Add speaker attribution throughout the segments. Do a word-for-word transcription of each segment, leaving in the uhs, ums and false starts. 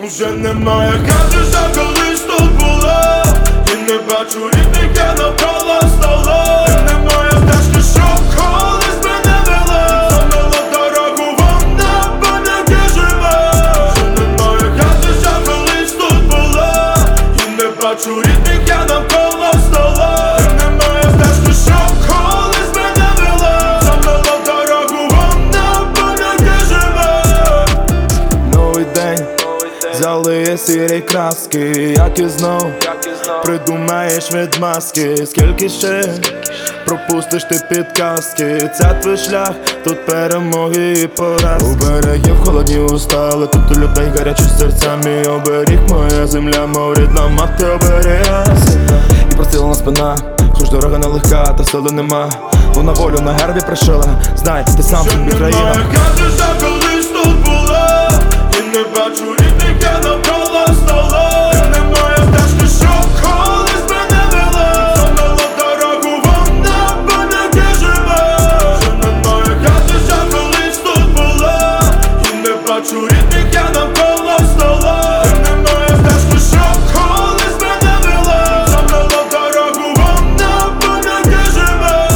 Speaker 1: Уже немає хати, що колись тут була, і не бачу рідних, я навколо стола. І немає стежки, що колись мене вела, замила дорогу, вона в пам'яті живе. Вже немає хати, що колись тут була, і не бачу рідних, я навколо стола. І немає стежки, що колись мене вела, замила дорогу, вона в пам'яті живе.
Speaker 2: Новий день, залиє сірі краски, як і знов придумаєш від маски. Скільки ще пропустиш ти підказки? Це твій шлях, тут перемоги і поразки. У берегів холодні уста, але тут у людей гарячі серця. Мій оберіг, моя земля, мов рідна мати оберіга. І прострілена спина, хоч дорога нелегка, та сили нема. Вона волю на гербі пришила, знай, ти сам собі країна.
Speaker 1: Немає хати, що колись тут була, і не бачу рідних, я навколо стола. І немає стежки, що колись мене вела, замила дорогу, вона в пам'яті живе. Вже немає хати, що колись тут була, і не бачу рідних, я навколо стола. І немає стежки, що колись мене вела, замила дорогу, вона в пам'яті живе.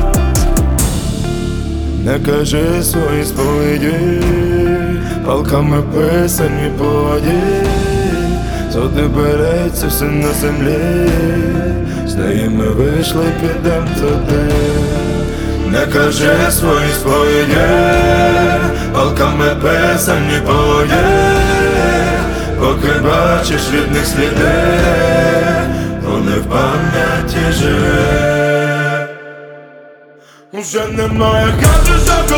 Speaker 2: Не кажи свої сповіді, палками писані по воді. Туди береться все на землі, з неї ми вийшли, підем туди. Не кажи свої сповіді, палками писані по воді. Поки бачиш рідних сліди, вони в пам'яті живе.
Speaker 1: Уже немає хати, що